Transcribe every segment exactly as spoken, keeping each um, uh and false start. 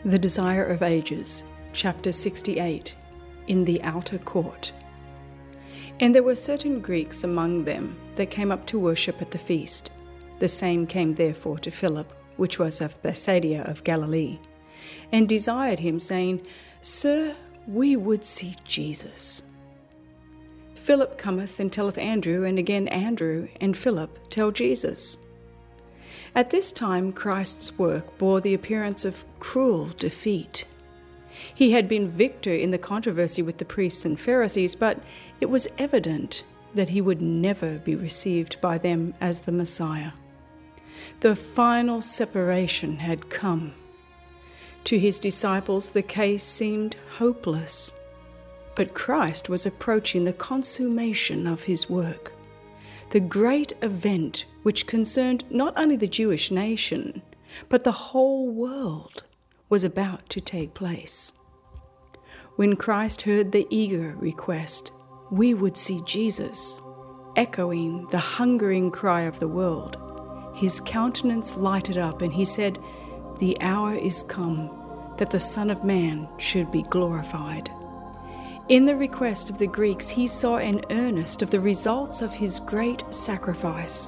The Desire of Ages, chapter sixty-eight, in the outer court. And there were certain Greeks among them that came up to worship at the feast. The same came therefore to Philip, which was of Bethsaida of Galilee, and desired him, saying, Sir, we would see Jesus. Philip cometh and telleth Andrew, and again Andrew and Philip tell Jesus. At this time Christ's work bore the appearance of cruel defeat. He had been victor in the controversy with the priests and Pharisees, but it was evident that he would never be received by them as the Messiah. The final separation had come. To his disciples the case seemed hopeless, but Christ was approaching the consummation of his work. The great event which concerned not only the Jewish nation, but the whole world, was about to take place. When Christ heard the eager request, we would see Jesus, echoing the hungering cry of the world, his countenance lighted up, and he said, The hour is come that the Son of Man should be glorified. In the request of the Greeks, he saw an earnest of the results of his great sacrifice.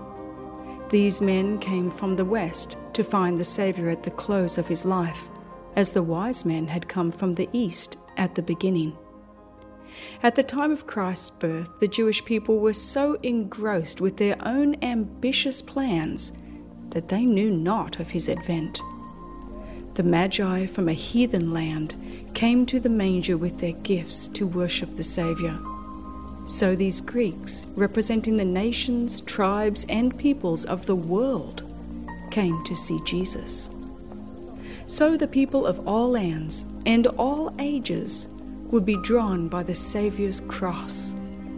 These men came from the west to find the Saviour at the close of his life, as the wise men had come from the east at the beginning. At the time of Christ's birth, the Jewish people were so engrossed with their own ambitious plans that they knew not of his advent. The Magi from a heathen land came to the manger with their gifts to worship the Saviour. So these Greeks, representing the nations, tribes, and peoples of the world, came to see Jesus. So the people of all lands and all ages would be drawn by the Saviour's cross.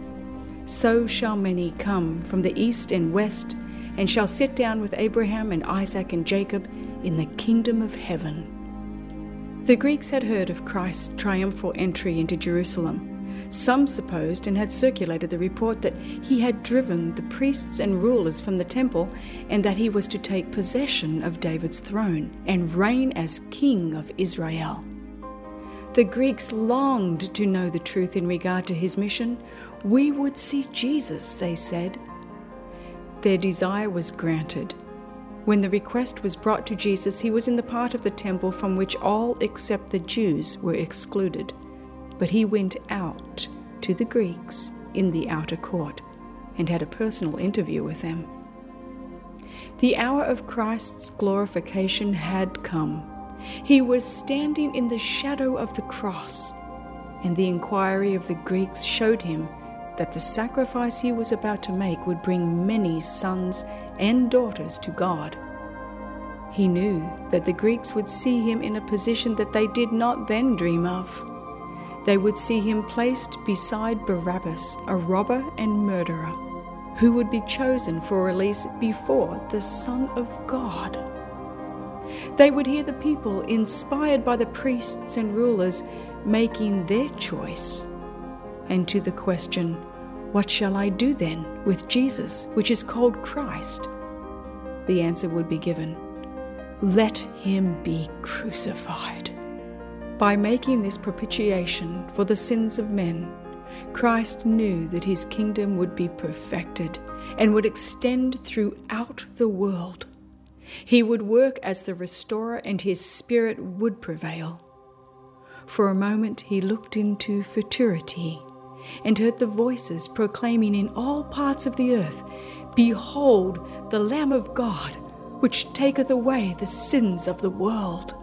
So shall many come from the east and west, and shall sit down with Abraham and Isaac and Jacob in the kingdom of heaven. The Greeks had heard of Christ's triumphal entry into Jerusalem. Some supposed and had circulated the report that he had driven the priests and rulers from the temple, and that he was to take possession of David's throne and reign as king of Israel. The Greeks longed to know the truth in regard to his mission. We would see Jesus, they said. Their desire was granted. When the request was brought to Jesus, he was in the part of the temple from which all except the Jews were excluded. But he went out to the Greeks in the outer court and had a personal interview with them. The hour of Christ's glorification had come. He was standing in the shadow of the cross, and the inquiry of the Greeks showed him that the sacrifice he was about to make would bring many sons and daughters to God. He knew that the Greeks would see him in a position that they did not then dream of. They would see him placed beside Barabbas, a robber and murderer, who would be chosen for release before the Son of God. They would hear the people, inspired by the priests and rulers, making their choice. And to the question, What shall I do then with Jesus, which is called Christ? The answer would be given, Let him be crucified. By making this propitiation for the sins of men, Christ knew that his kingdom would be perfected and would extend throughout the world. He would work as the restorer, and his spirit would prevail. For a moment he looked into futurity and heard the voices proclaiming in all parts of the earth, Behold, the Lamb of God, which taketh away the sins of the world.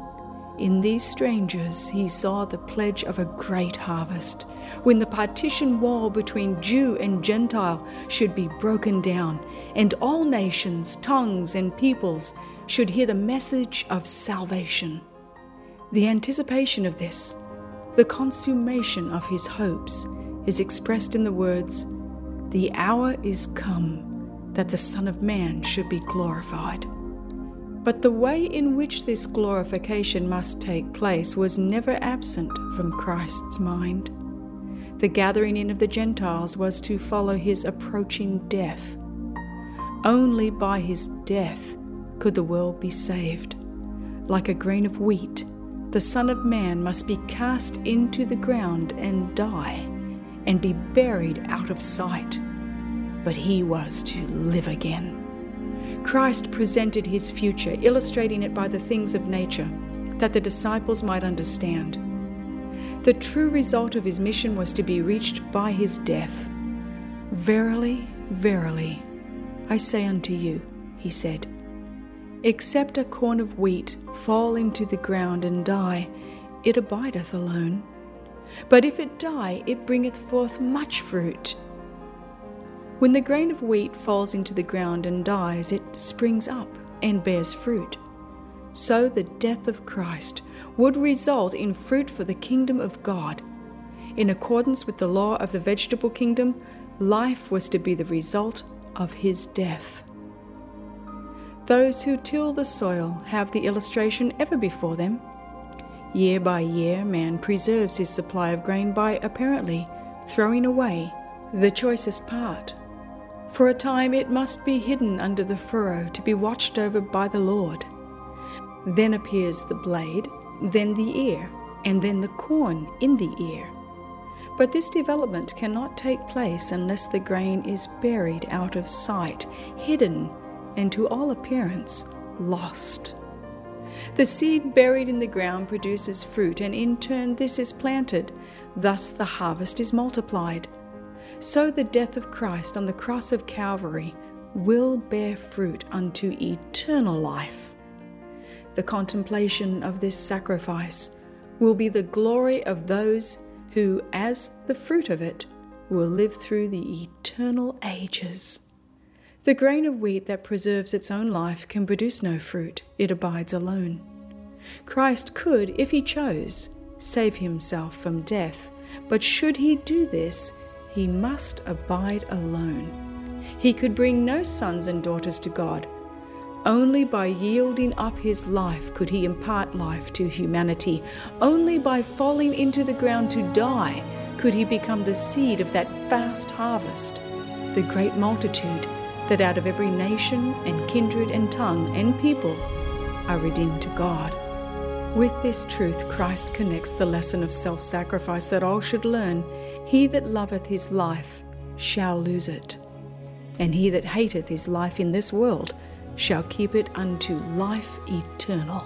In these strangers he saw the pledge of a great harvest, when the partition wall between Jew and Gentile should be broken down, and all nations, tongues, and peoples should hear the message of salvation. The anticipation of this, the consummation of his hopes, is expressed in the words, The hour is come that the Son of Man should be glorified. But the way in which this glorification must take place was never absent from Christ's mind. The gathering in of the Gentiles was to follow his approaching death. Only by his death could the world be saved. like a grain of wheat, the Son of Man must be cast into the ground and die, and be buried out of sight. But he was to live again. Christ presented his future, illustrating it by the things of nature, that the disciples might understand. The true result of his mission was to be reached by his death. Verily, verily, I say unto you, he said, except a corn of wheat fall into the ground and die, it abideth alone. But if it die, it bringeth forth much fruit. When the grain of wheat falls into the ground and dies, it springs up and bears fruit. So the death of Christ would result in fruit for the kingdom of God. In accordance with the law of the vegetable kingdom, life was to be the result of his death. Those who till the soil have the illustration ever before them. Year by year, man preserves his supply of grain by apparently throwing away the choicest part. For a time it must be hidden under the furrow to be watched over by the Lord. Then appears the blade, then the ear, and then the corn in the ear. But this development cannot take place unless the grain is buried out of sight, hidden, and to all appearance lost. The seed buried in the ground produces fruit, and in turn this is planted. Thus the harvest is multiplied. So the death of Christ on the cross of Calvary will bear fruit unto eternal life. The contemplation of this sacrifice will be the glory of those who, as the fruit of it, will live through the eternal ages. The grain of wheat that preserves its own life can produce no fruit, it abides alone. Christ could, if he chose, save himself from death, but should he do this, he must abide alone. He could bring no sons and daughters to God. Only by yielding up his life could he impart life to humanity. Only by falling into the ground to die could he become the seed of that vast harvest, the great multitude that out of every nation and kindred and tongue and people are redeemed to God. With this truth, Christ connects the lesson of self-sacrifice that all should learn. He that loveth his life shall lose it, and he that hateth his life in this world shall keep it unto life eternal.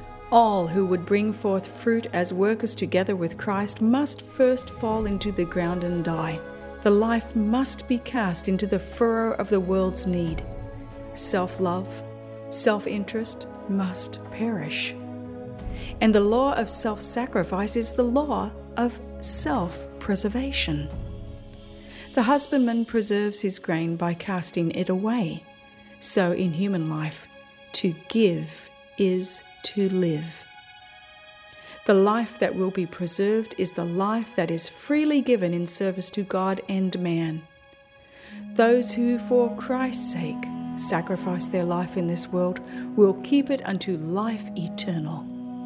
All who would bring forth fruit as workers together with Christ must first fall into the ground and die. The life must be cast into the furrow of the world's need. Self-love, self-interest must perish. And the law of self-sacrifice is the law of self-preservation. The husbandman preserves his grain by casting it away. So in human life, to give is to live. The life that will be preserved is the life that is freely given in service to God and man. Those who, for Christ's sake, sacrifice their life in this world will keep it unto life eternal.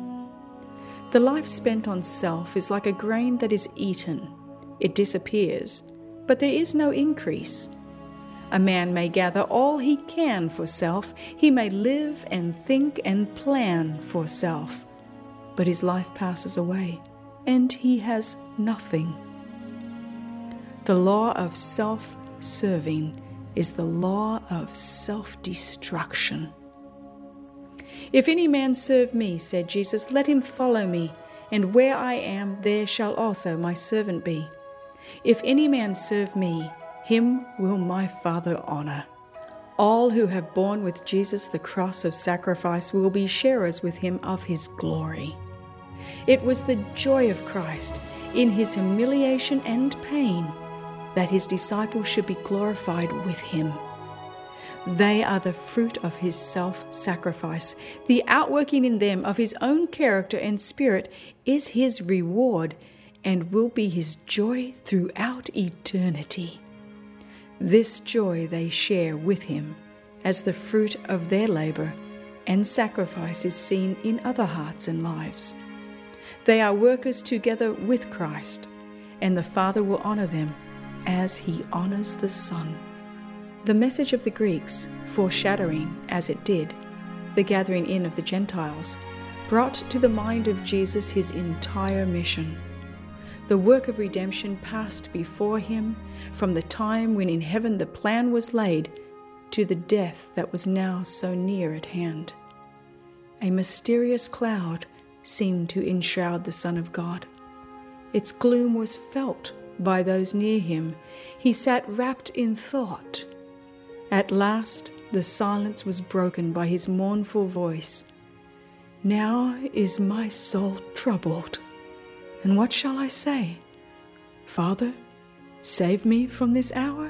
The life spent on self is like a grain that is eaten. It disappears, but there is no increase. A man may gather all he can for self. He may live and think and plan for self. But his life passes away, and he has nothing. The law of self-serving is the law of self-destruction. If any man serve me, said Jesus, let him follow me, and where I am, there shall also my servant be. If any man serve me, him will my Father honor. All who have borne with Jesus the cross of sacrifice will be sharers with him of his glory. It was the joy of Christ in his humiliation and pain that his disciples should be glorified with him. They are the fruit of his self-sacrifice. The outworking in them of his own character and spirit is his reward and will be his joy throughout eternity. This joy they share with him as the fruit of their labor and sacrifice is seen in other hearts and lives. They are workers together with Christ, and the Father will honor them as he honors the Son. The message of the Greeks, foreshadowing, as it did, the gathering in of the Gentiles, brought to the mind of Jesus his entire mission. The work of redemption passed before him from the time when in heaven the plan was laid to the death that was now so near at hand. A mysterious cloud seemed to enshroud the Son of God. Its gloom was felt by those near him. He sat wrapped in thought. At last the silence was broken by his mournful voice. "Now is my soul troubled, and what shall I say? Father, save me from this hour?"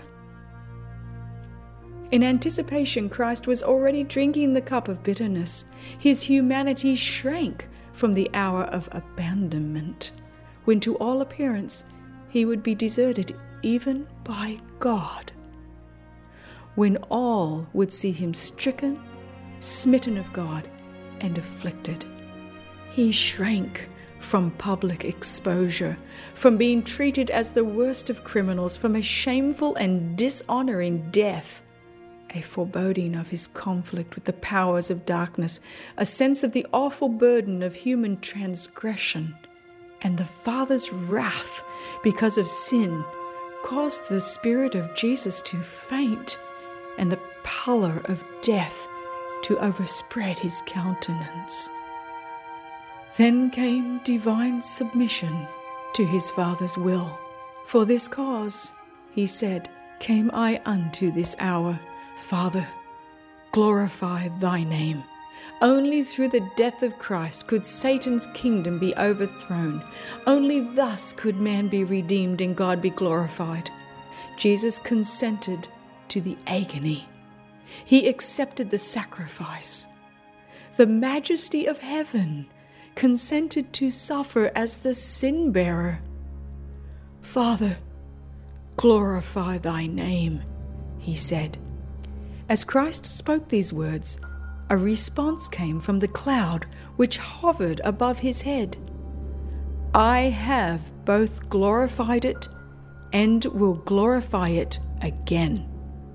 In anticipation, Christ was already drinking the cup of bitterness. His humanity shrank from the hour of abandonment, when to all appearance he would be deserted even by God. When all would see him stricken, smitten of God, and afflicted. He shrank from public exposure, from being treated as the worst of criminals, from a shameful and dishonoring death. A foreboding of his conflict with the powers of darkness, a sense of the awful burden of human transgression, and the Father's wrath because of sin caused the Spirit of Jesus to faint, and the pallor of death to overspread his countenance. Then came divine submission to his Father's will. "For this cause," he said, "came I unto this hour. Father, glorify thy name." Only through the death of Christ could Satan's kingdom be overthrown. Only thus could man be redeemed and God be glorified. Jesus consented to the agony. He accepted the sacrifice. The majesty of heaven consented to suffer as the sin-bearer. "Father, glorify thy name," he said. As Christ spoke these words, a response came from the cloud which hovered above his head. "I have both glorified it and will glorify it again."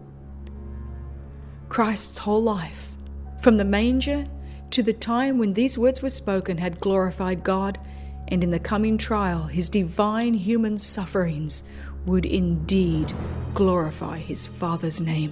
Christ's whole life, from the manger to the time when these words were spoken, had glorified God, and in the coming trial, his divine human sufferings would indeed glorify his Father's name.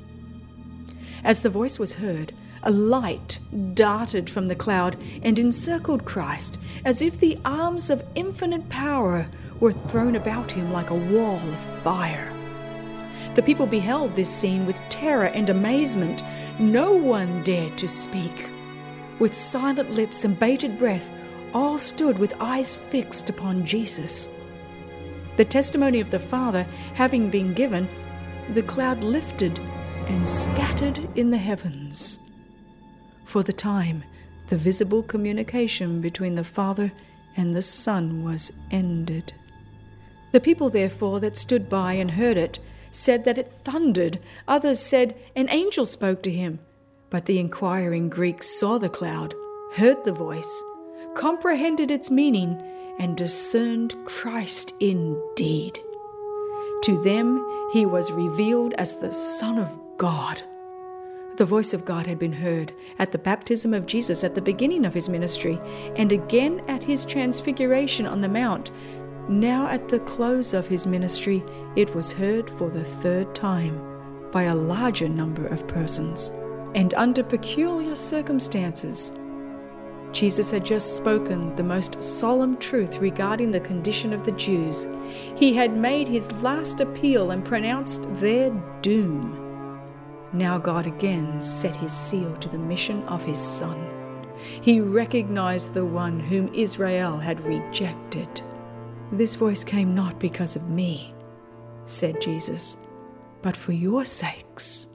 As the voice was heard, a light darted from the cloud and encircled Christ, as if the arms of infinite power were thrown about him like a wall of fire. The people beheld this scene with terror and amazement. No one dared to speak. With silent lips and bated breath, all stood with eyes fixed upon Jesus. The testimony of the Father having been given, the cloud lifted and scattered in the heavens. For the time, the visible communication between the Father and the Son was ended. The people, therefore, that stood by and heard it, said that it thundered. Others said an angel spoke to him. But the inquiring Greeks saw the cloud, heard the voice, comprehended its meaning, and discerned Christ indeed. To them he was revealed as the Son of God. The voice of God had been heard at the baptism of Jesus at the beginning of his ministry, and again at his transfiguration on the mount. Now at the close of his ministry, it was heard for the third time by a larger number of persons, and under peculiar circumstances. Jesus had just spoken the most solemn truth regarding the condition of the Jews. He had made his last appeal and pronounced their doom. Now God again set his seal to the mission of his Son. He recognized the one whom Israel had rejected. "This voice came not because of me," said Jesus, "but for your sakes."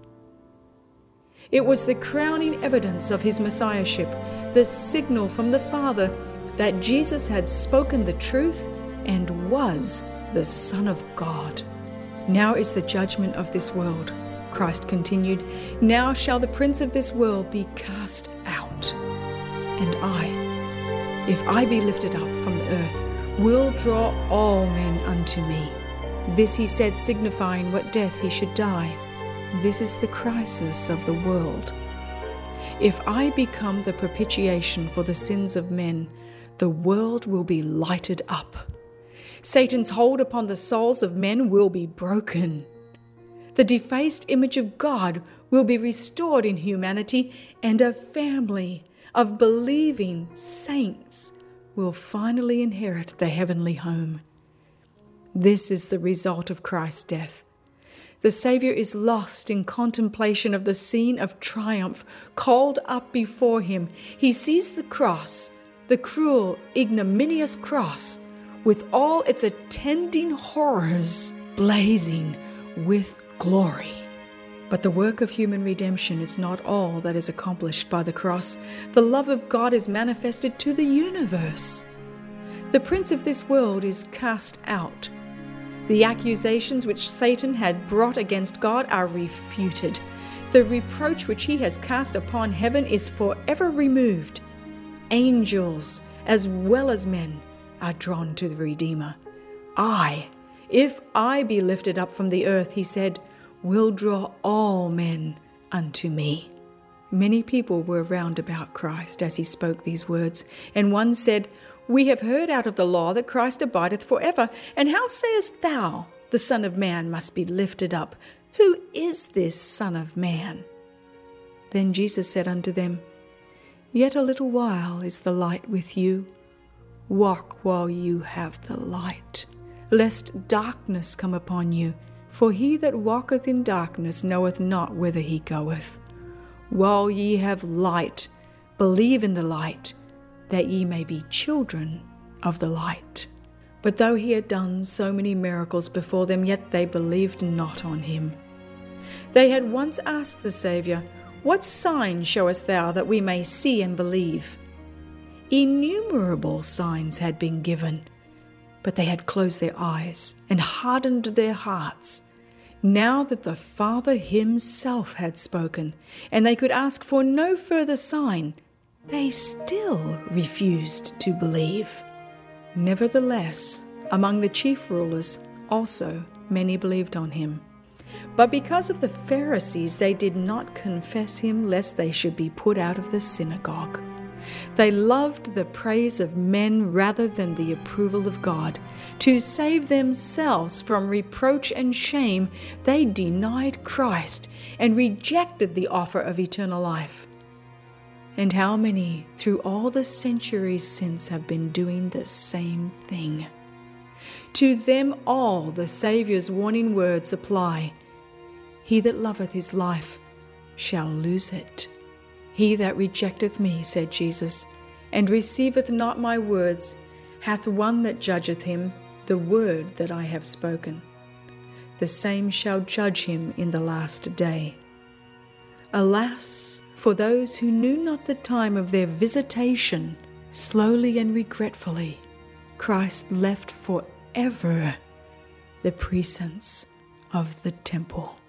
It was the crowning evidence of his messiahship, the signal from the Father that Jesus had spoken the truth and was the Son of God. "Now is the judgment of this world," Christ continued. "Now shall the prince of this world be cast out. And I, if I be lifted up from the earth, will draw all men unto me." This he said, signifying what death he should die. This is the crisis of the world. If I become the propitiation for the sins of men, the world will be lighted up. Satan's hold upon the souls of men will be broken. The defaced image of God will be restored in humanity, and a family of believing saints will finally inherit the heavenly home. This is the result of Christ's death. The Savior is lost in contemplation of the scene of triumph called up before him. He sees the cross, the cruel, ignominious cross, with all its attending horrors, blazing with glory. But the work of human redemption is not all that is accomplished by the cross. The love of God is manifested to the universe. The prince of this world is cast out. The accusations which Satan had brought against God are refuted. The reproach which he has cast upon heaven is forever removed. Angels, as well as men, are drawn to the Redeemer. I, if I be lifted up from the earth, he said, will draw all men unto me. Many people were round about Christ as he spoke these words, and one said, We have heard out of the law that Christ abideth forever, and how sayest thou, the Son of Man must be lifted up? Who is this Son of Man? Then Jesus said unto them, Yet a little while is the light with you. Walk while you have the light, lest darkness come upon you. For he that walketh in darkness knoweth not whither he goeth. While ye have light, believe in the light, that ye may be children of the light. But though he had done so many miracles before them, yet they believed not on him. They had once asked the Saviour, What sign showest thou that we may see and believe? Innumerable signs had been given, but they had closed their eyes and hardened their hearts. Now that the Father himself had spoken, and they could ask for no further sign, they still refused to believe. Nevertheless, among the chief rulers also many believed on him. But because of the Pharisees, they did not confess him, lest they should be put out of the synagogue. They loved the praise of men rather than the approval of God. To save themselves from reproach and shame, they denied Christ and rejected the offer of eternal life. And how many through all the centuries since have been doing the same thing? To them all the Saviour's warning words apply. He that loveth his life shall lose it. He that rejecteth me, said Jesus, and receiveth not my words, hath one that judgeth him, the word that I have spoken. The same shall judge him in the last day. Alas, for those who knew not the time of their visitation, slowly and regretfully, Christ left forever the precincts of the temple.